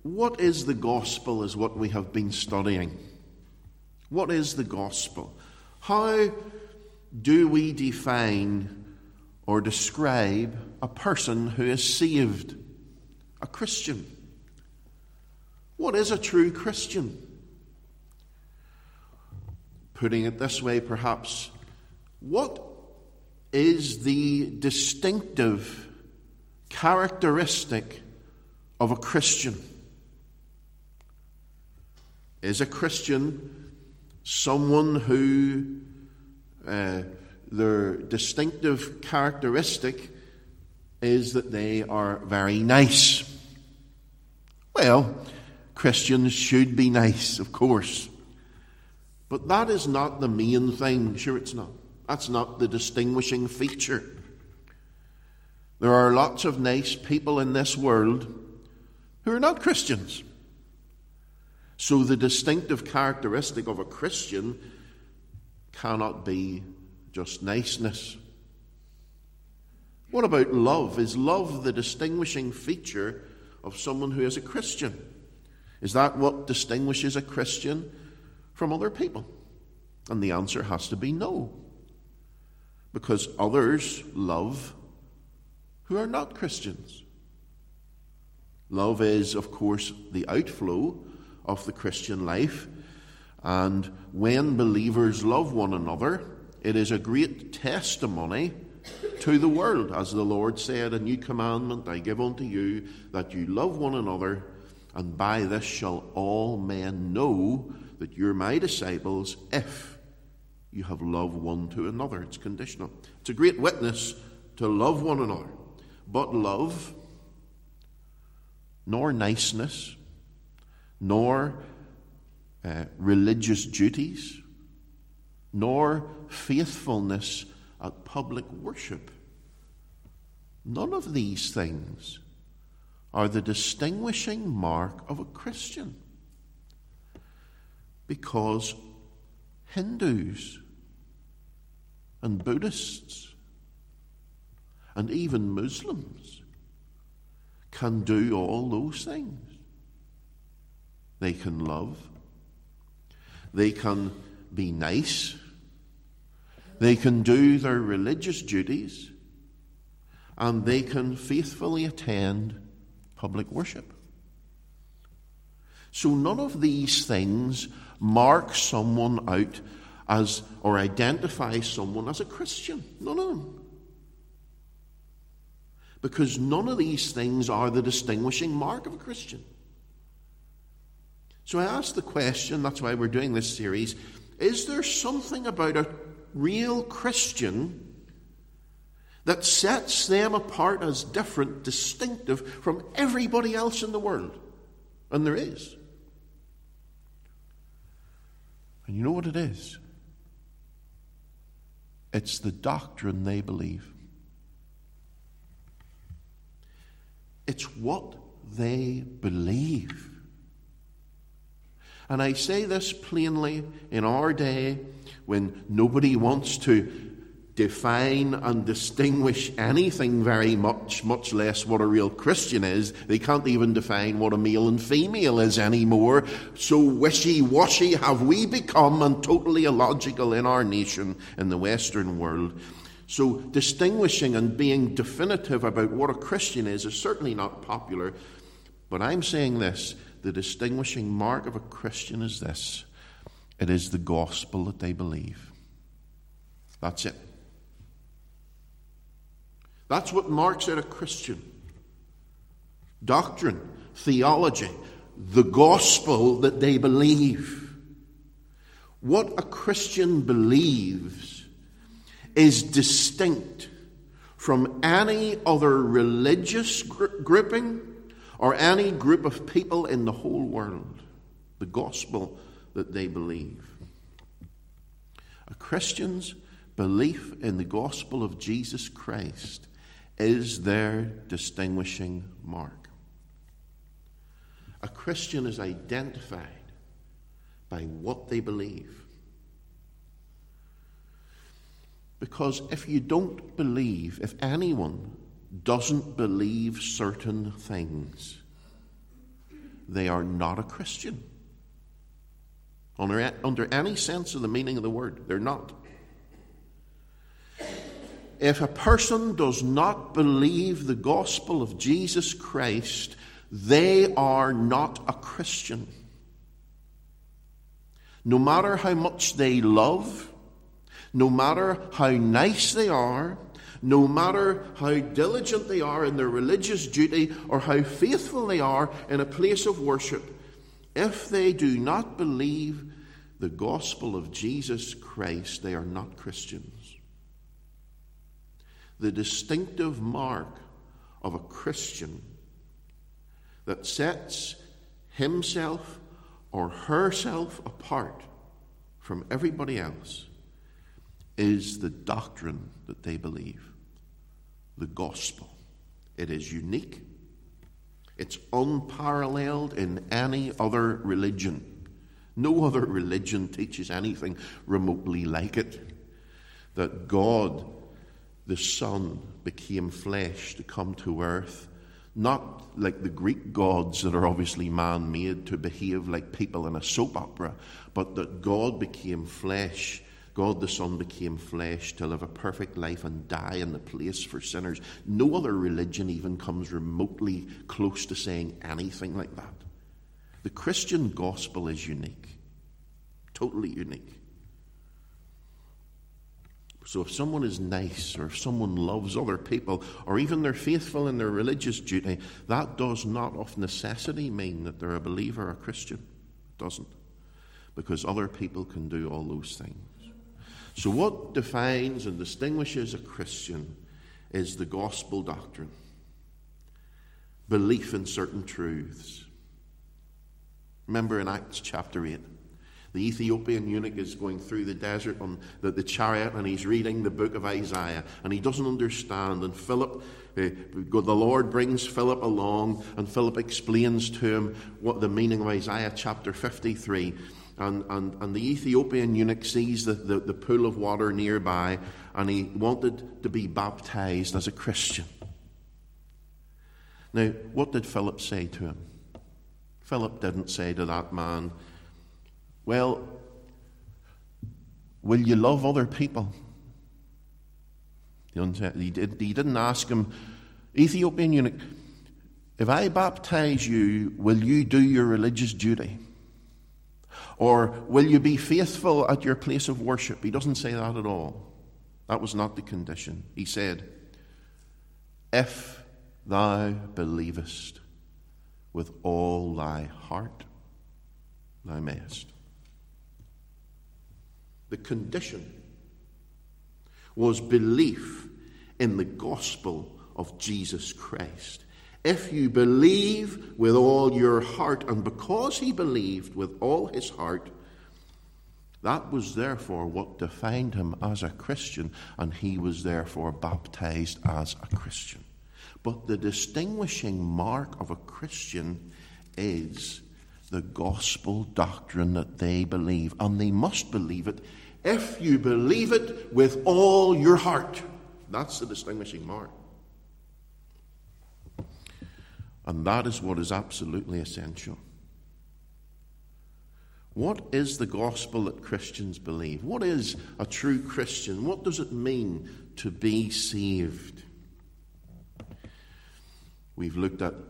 what is the gospel is what we have been studying. What is the gospel? How do we define or describe a person who is saved, a Christian? What is a true Christian? Putting it this way, perhaps, what is the distinctive characteristic of a Christian? Is a Christian someone who their distinctive characteristic is that they are very nice? Well, Christians should be nice, of course. But that is not the main thing. Sure, it's not. That's not the distinguishing feature. There are lots of nice people in this world who are not Christians. So the distinctive characteristic of a Christian cannot be just niceness. What about love? Is love the distinguishing feature of someone who is a Christian? Is that what distinguishes a Christian from other people? And the answer has to be no. Because others love who are not Christians. Love is, of course, the outflow of the Christian life. And when believers love one another, it is a great testimony to the world. As the Lord said, "A new commandment I give unto you, that you love one another, and by this shall all men know that you're my disciples, if you have love one to another." It's conditional. It's a great witness to love one another. But love, nor niceness, nor religious duties, nor faithfulness at public worship, none of these things are the distinguishing mark of a Christian. Because Hindus and Buddhists and even Muslims can do all those things. They can love. They can be nice. They can do their religious duties. And they can faithfully attend public worship. So none of these things mark someone out as, or identify someone as a Christian. None of them. Because none of these things are the distinguishing mark of a Christian. So I asked the question, that's why we're doing this series, is there something about a real Christian that sets them apart as different, distinctive from everybody else in the world? And there is. And you know what it is? It's the doctrine they believe. It's what they believe. And I say this plainly in our day when nobody wants to define and distinguish anything very much, much less what a real Christian is. They can't even define what a male and female is anymore. So wishy-washy have we become, and totally illogical in our nation, in the Western world. So distinguishing and being definitive about what a Christian is certainly not popular. But I'm saying this, the distinguishing mark of a Christian is this: it is the gospel that they believe. That's it. That's what marks out a Christian. Doctrine, theology, the gospel that they believe. What a Christian believes is distinct from any other religious grouping or any group of people in the whole world. The gospel that they believe. A Christian's belief in the gospel of Jesus Christ is their distinguishing mark. A Christian is identified by what they believe. Because if you don't believe, if anyone doesn't believe certain things, they are not a Christian. Under any sense of the meaning of the word, they're not. If a person does not believe the gospel of Jesus Christ, they are not a Christian. No matter how much they love, no matter how nice they are, no matter how diligent they are in their religious duty or how faithful they are in a place of worship, if they do not believe the gospel of Jesus Christ, they are not Christians. The distinctive mark of a Christian that sets himself or herself apart from everybody else is the doctrine that they believe, the gospel. It is unique. It's unparalleled in any other religion. No other religion teaches anything remotely like it. That God, the Son, became flesh to come to earth, not like the Greek gods that are obviously man-made to behave like people in a soap opera, but that God became flesh. God the Son became flesh to live a perfect life and die in the place for sinners. No other religion even comes remotely close to saying anything like that. The Christian gospel is unique. Totally unique. So if someone is nice, or if someone loves other people, or even they're faithful in their religious duty, that does not of necessity mean that they're a believer or a Christian. It doesn't. Because other people can do all those things. So what defines and distinguishes a Christian is the gospel doctrine. Belief in certain truths. Remember in Acts chapter 8, the Ethiopian eunuch is going through the desert on the chariot, and he's reading the book of Isaiah, and he doesn't understand. And Philip, the Lord brings Philip along, and Philip explains to him what the meaning of Isaiah chapter 53. And the Ethiopian eunuch sees the pool of water nearby, and he wanted to be baptized as a Christian. Now, what did Philip say to him? Philip didn't say to that man, well, will you love other people? He didn't ask him, Ethiopian eunuch, if I baptize you, will you do your religious duty? Or will you be faithful at your place of worship? He doesn't say that at all. That was not the condition. He said, if thou believest with all thy heart, thou mayest. The condition was belief in the gospel of Jesus Christ. If you believe with all your heart, and because he believed with all his heart, that was therefore what defined him as a Christian, and he was therefore baptized as a Christian. But the distinguishing mark of a Christian is the gospel doctrine that they believe, and they must believe it if you believe it with all your heart. That's the distinguishing mark. And that is what is absolutely essential. What is the gospel that Christians believe? What is a true Christian? What does it mean to be saved? We've looked at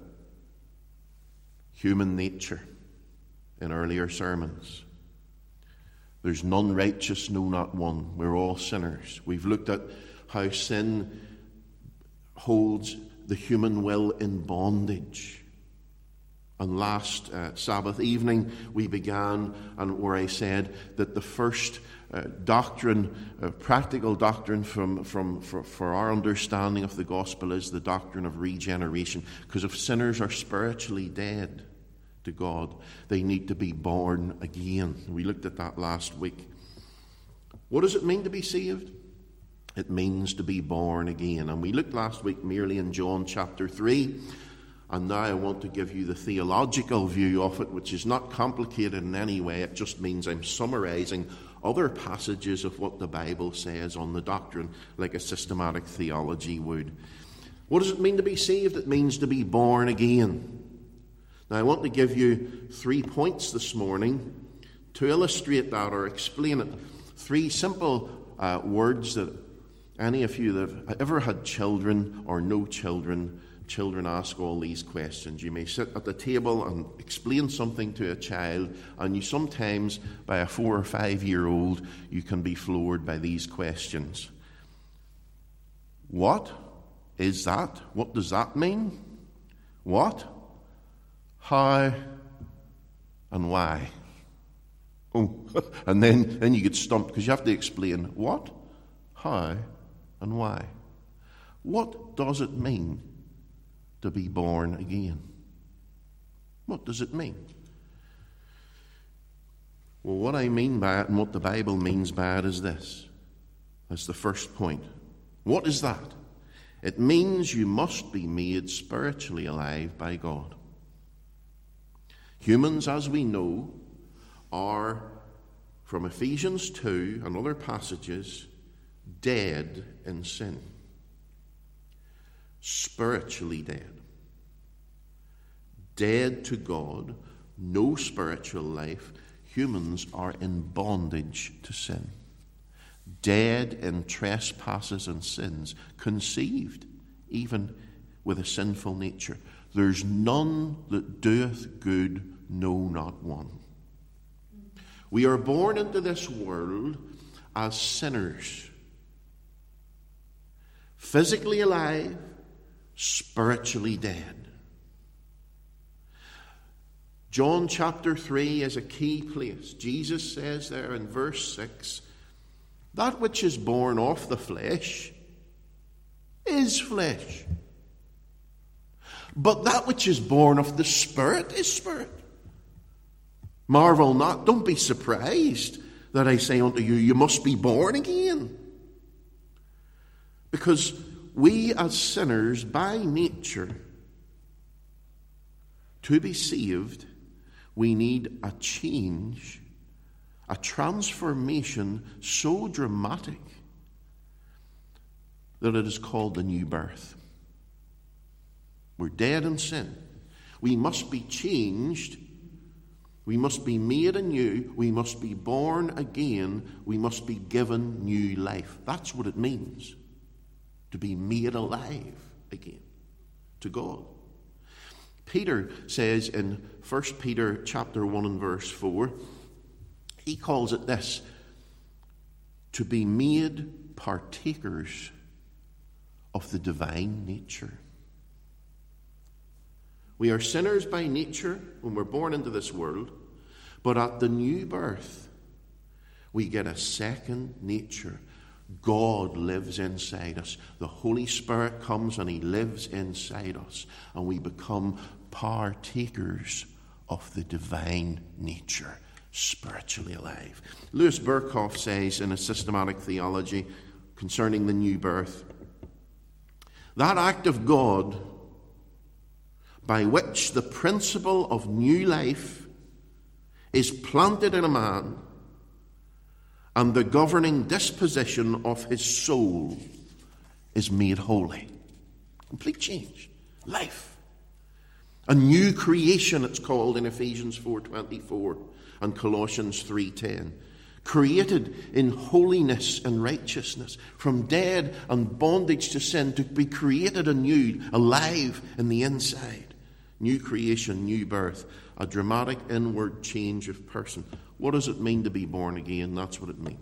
human nature in earlier sermons. There's none righteous, no, not one. We're all sinners. We've looked at how sin holds the human will in bondage. And last Sabbath evening we began, and where I said that the first doctrine, practical doctrine for our understanding of the gospel is the doctrine of regeneration. Because if sinners are spiritually dead to God, they need to be born again. We looked at that last week. What does it mean to be saved? It means to be born again. And we looked last week merely in John chapter 3. And now I want to give you the theological view of it, which is not complicated in any way. It just means I'm summarizing other passages of what the Bible says on the doctrine, like a systematic theology would. What does it mean to be saved? It means to be born again. Now, I want to give you 3 points this morning to illustrate that or explain it. 3 simple words that any of you that have ever had children or no children ask all these questions. You may sit at the table and explain something to a child, and you sometimes, by a 4 or 5 year old, you can be floored by these questions. What is that? What does that mean? What? How? And why? Oh, and then you get stumped because you have to explain what, how, and why. What does it mean to be born again? What does it mean? Well, what I mean by it and what the Bible means by it is this. That's the first point. What is that? It means you must be made spiritually alive by God. Humans, as we know, are, from Ephesians 2 and other passages, dead in sin. Spiritually dead. Dead to God, no spiritual life. Humans are in bondage to sin. Dead in trespasses and sins, conceived even with a sinful nature. There's none that doeth good, no, not one. We are born into this world as sinners, physically alive, spiritually dead. John chapter 3 is a key place. Jesus says there in verse 6, that which is born of the flesh is flesh. But that which is born of the Spirit is spirit. Marvel not, don't be surprised that I say unto you, you must be born again. Because we as sinners, by nature, to be saved, we need a change, a transformation so dramatic that it is called the new birth. We're dead in sin. We must be changed. We must be made anew. We must be born again. We must be given new life. That's what it means to be made alive again to God. Peter says in 1 Peter chapter 1 and verse 4, he calls it this, to be made partakers of the divine nature. We are sinners by nature when we're born into this world, but at the new birth, we get a second nature. God lives inside us. The Holy Spirit comes and He lives inside us, and we become partakers of the divine nature, spiritually alive. Louis Berkhoff says in a systematic theology concerning the new birth, that act of God by which the principle of new life is planted in a man and the governing disposition of his soul is made holy. Complete change. Life. A new creation, it's called in Ephesians 4:24 and Colossians 3:10. Created in holiness and righteousness, from dead and bondage to sin, to be created anew, alive in the inside. New creation, new birth, a dramatic inward change of person. What does it mean to be born again? That's what it means.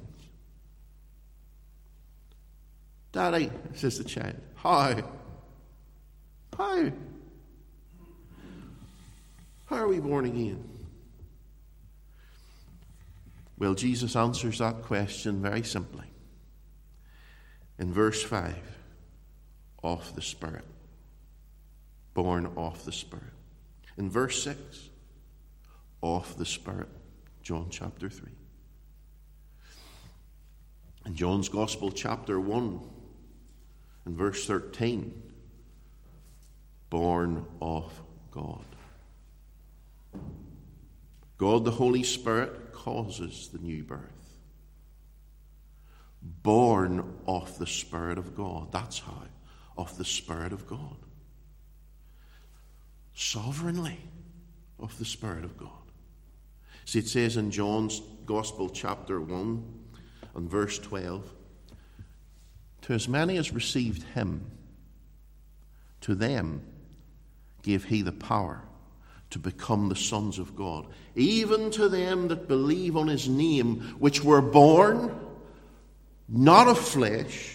Daddy, says the child, how? How? How are we born again? Well, Jesus answers that question very simply. In verse 5, of the Spirit. Born of the Spirit. In verse 6, of the Spirit. John chapter 3. In John's Gospel chapter 1, in verse 13, born of God. God the Holy Spirit causes the new birth. Born of the Spirit of God. That's how. Of the Spirit of God. Sovereignly. of the Spirit of God. See, it says in John's Gospel, chapter 1 and verse 12, to as many as received him, to them gave he the power to become the sons of God, even to them that believe on his name, which were born not of flesh,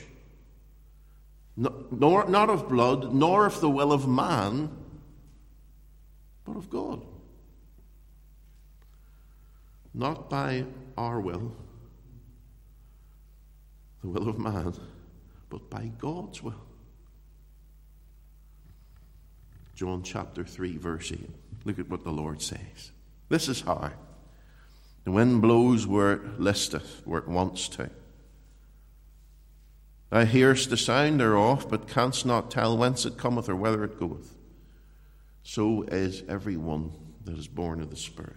not of blood, nor of the will of man, but of God. Not by our will, the will of man, but by God's will. John chapter 3, verse 8. Look at what the Lord says. This is how. The wind blows where it listeth, where it wants to. Thou hearest the sound thereof, but canst not tell whence it cometh or whither it goeth. So is every one that is born of the Spirit.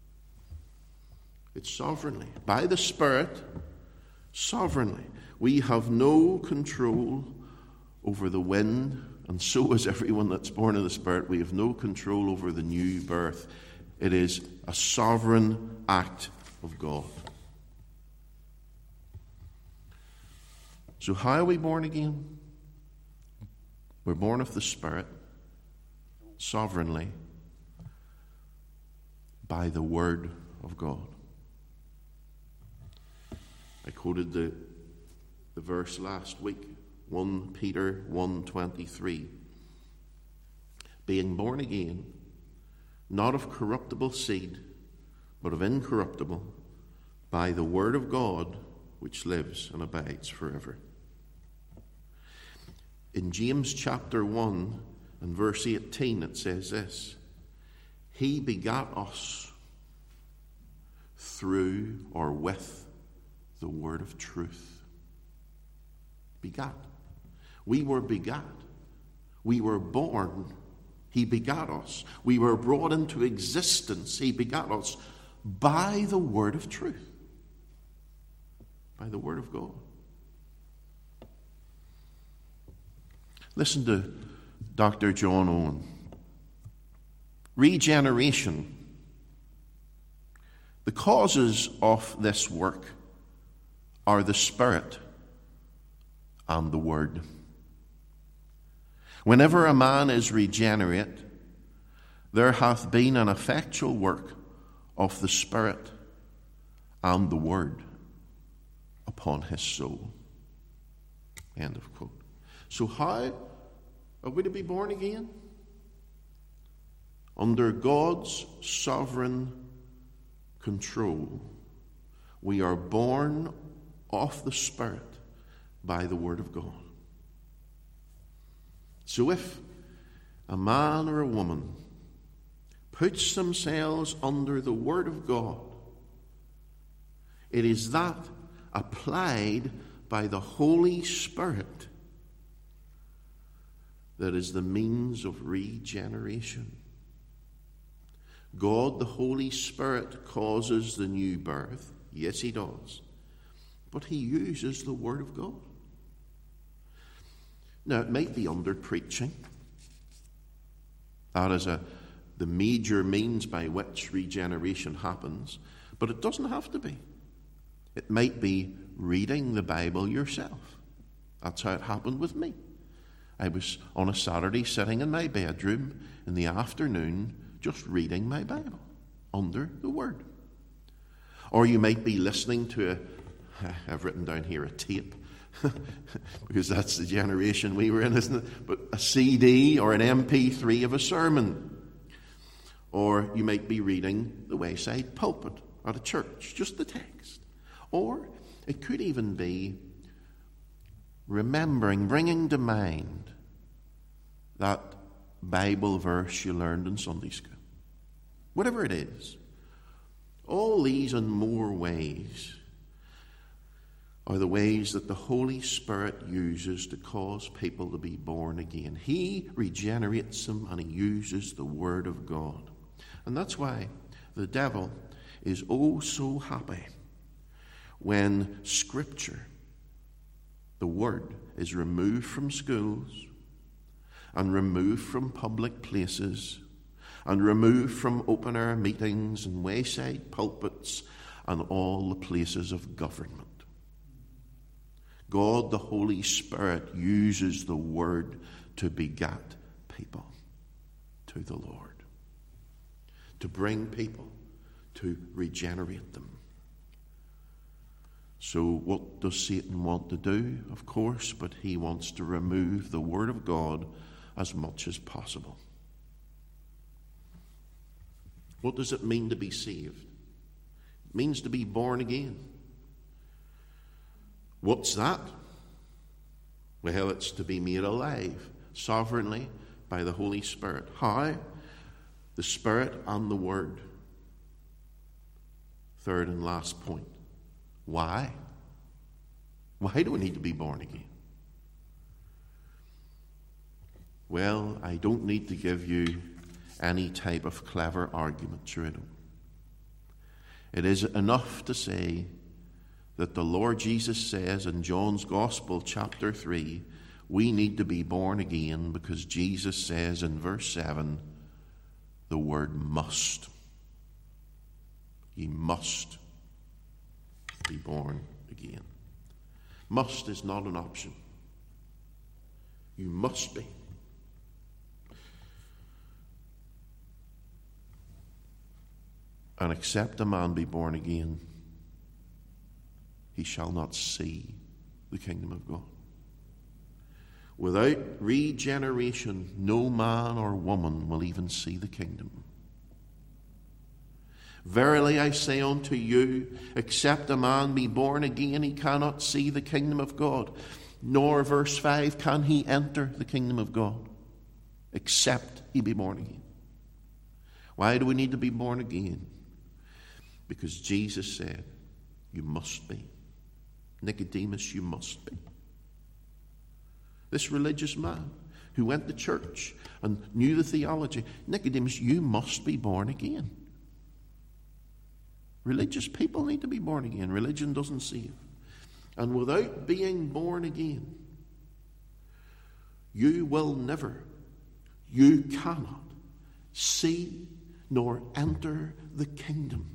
It's sovereignly. By the Spirit, sovereignly. We have no control over the wind, and so is everyone that's born of the Spirit. We have no control over the new birth. It is a sovereign act of God. So how are we born again? We're born of the Spirit, sovereignly, by the Word of God. I quoted the verse last week, 1 Peter 1:23. Being born again, not of corruptible seed, but of incorruptible, by the Word of God, which lives and abides forever. In James chapter 1 and verse 18 it says this, He begat us through or with the word of truth. Begat. We were begat. We were born. He begat us. We were brought into existence. He begat us by the word of truth. By the word of God. Listen to Dr. John Owen. Regeneration. The causes of this work are the Spirit and the Word. Whenever a man is regenerate, there hath been an effectual work of the Spirit and the Word upon his soul. End of quote. So how are we to be born again? Under God's sovereign control. We are born of the Spirit by the Word of God. So if a man or a woman puts themselves under the Word of God, it is that applied by the Holy Spirit that is the means of regeneration. God, the Holy Spirit, causes the new birth. Yes, He does. But He uses the Word of God. Now, it might be under preaching. That is the major means by which regeneration happens. But it doesn't have to be. It might be reading the Bible yourself. That's how it happened with me. I was on a Saturday sitting in my bedroom in the afternoon just reading my Bible under the Word. Or you might be listening to I've written down here a tape, because that's the generation we were in, isn't it? But a CD or an MP3 of a sermon. Or you might be reading the Wayside Pulpit at a church, just the text. Or it could even be remembering, bringing to mind that Bible verse you learned in Sunday school. Whatever it is. All these and more ways are the ways that the Holy Spirit uses to cause people to be born again. He regenerates them and He uses the Word of God. And that's why the devil is oh so happy when Scripture, the Word, is removed from schools and removed from public places and removed from open-air meetings and wayside pulpits and all the places of government. God, the Holy Spirit, uses the Word to beget people to the Lord, to bring people, to regenerate them. So what does Satan want to do? Of course, but he wants to remove the Word of God as much as possible. What does it mean to be saved? It means to be born again. What's that? Well, it's to be made alive sovereignly by the Holy Spirit. How? The Spirit and the Word. Third and last point. Why? Why do we need to be born again? Well, I don't need to give you any type of clever argument, sure I don't. It is enough to say that the Lord Jesus says in John's Gospel, chapter 3, we need to be born again because Jesus says in verse 7, the word must. Ye must be born again. Must is not an option. You must be. And except a man be born again, he shall not see the kingdom of God. Without regeneration, no man or woman will even see the kingdom. Verily I say unto you, except a man be born again, he cannot see the kingdom of God. Nor, verse 5, can he enter the kingdom of God, except he be born again. Why do we need to be born again? Because Jesus said, you must be. Nicodemus, you must be. This religious man who went to church and knew the theology, Nicodemus, you must be born again. Religious people need to be born again. Religion doesn't save. And without being born again, you will never, you cannot see nor enter the kingdom.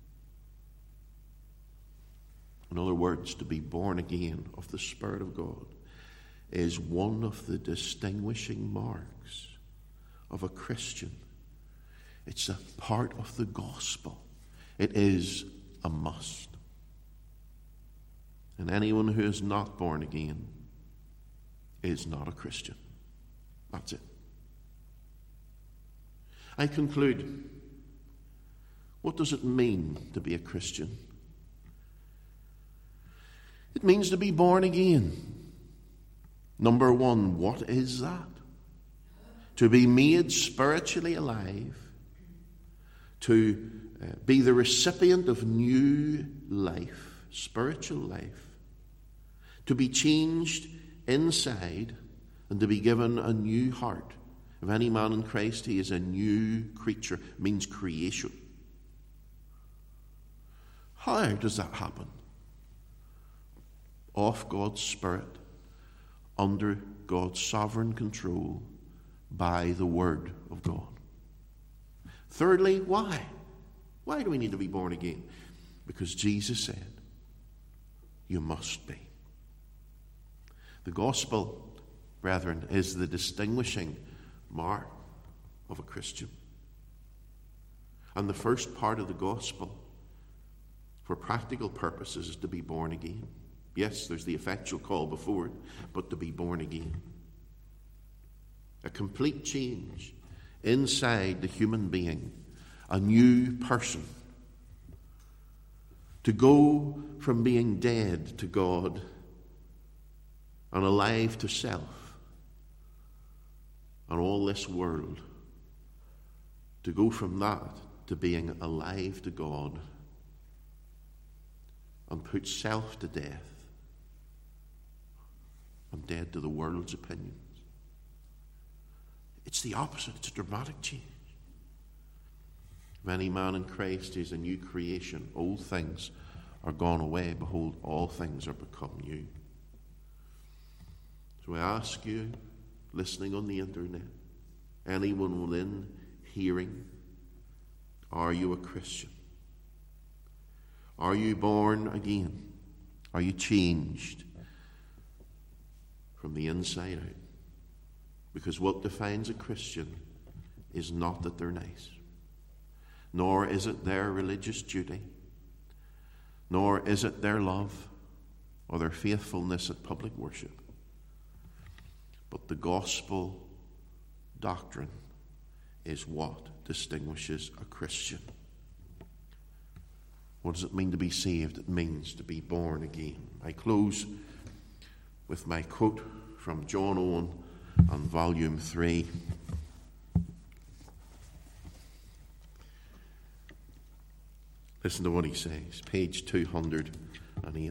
In other words, to be born again of the Spirit of God is one of the distinguishing marks of a Christian. It's a part of the gospel. It is a must. And anyone who is not born again is not a Christian. That's it. I conclude. What does it mean to be a Christian? It means to be born again. Number one, what is that? To be made spiritually alive, to be the recipient of new life, spiritual life, to be changed inside and to be given a new heart. If any man in Christ, he is a new creature. It means creation. How does that happen? Of God's Spirit, under God's sovereign control, by the Word of God. Thirdly, why? Why do we need to be born again? Because Jesus said, you must be. The gospel, brethren, is the distinguishing mark of a Christian. And the first part of the gospel, for practical purposes, is to be born again. Yes, there's the effectual call before it, but to be born again. A complete change inside the human being, a new person. To go from being dead to God and alive to self and all this world. To go from that to being alive to God and put self to death and dead to the world's opinions. It's the opposite. It's a dramatic change. If any man in Christ is a new creation, old things are gone away. Behold, all things are become new. So I ask you, listening on the internet, anyone within hearing? Are you a Christian? Are you born again? Are you changed from the inside out? Because what defines a Christian is not that they're nice, nor is it their religious duty, nor is it their love or their faithfulness at public worship, but the gospel doctrine is what distinguishes a Christian. What does it mean to be saved? It means to be born again. I close with my quote from John Owen on volume 3. Listen to what he says, page 208.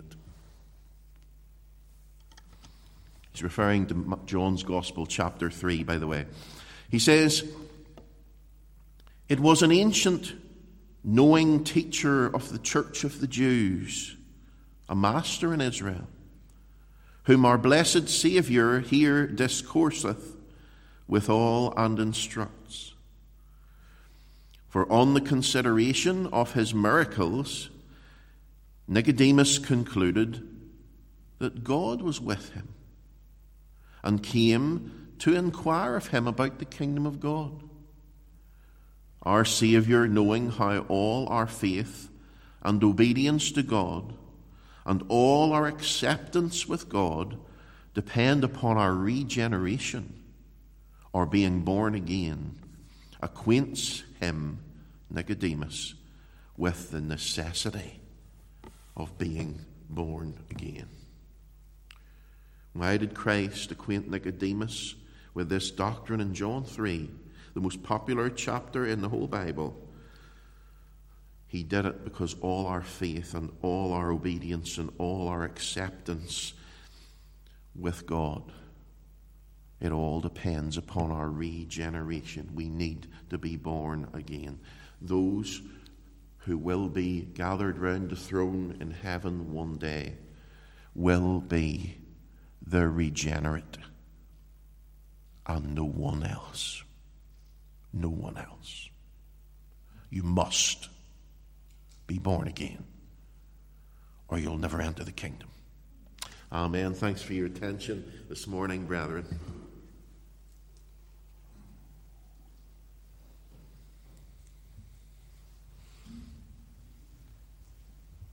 He's referring to John's Gospel, chapter 3, by the way. He says, "It was an ancient, knowing teacher of the church of the Jews, a master in Israel, whom our blessed Saviour here discourseth withal and instructs. For on the consideration of his miracles, Nicodemus concluded that God was with him, and came to inquire of him about the kingdom of God. Our Saviour, knowing how all our faith and obedience to God and all our acceptance with God depend upon our regeneration or being born again, acquaints him, Nicodemus, with the necessity of being born again." Why did Christ acquaint Nicodemus with this doctrine in John 3, the most popular chapter in the whole Bible? He did it because all our faith and all our obedience and all our acceptance with God, it all depends upon our regeneration. We need to be born again. Those who will be gathered round the throne in heaven one day will be the regenerate, and no one else. No one else. You must be born again, or you'll never enter the kingdom. Amen. Thanks for your attention this morning, brethren.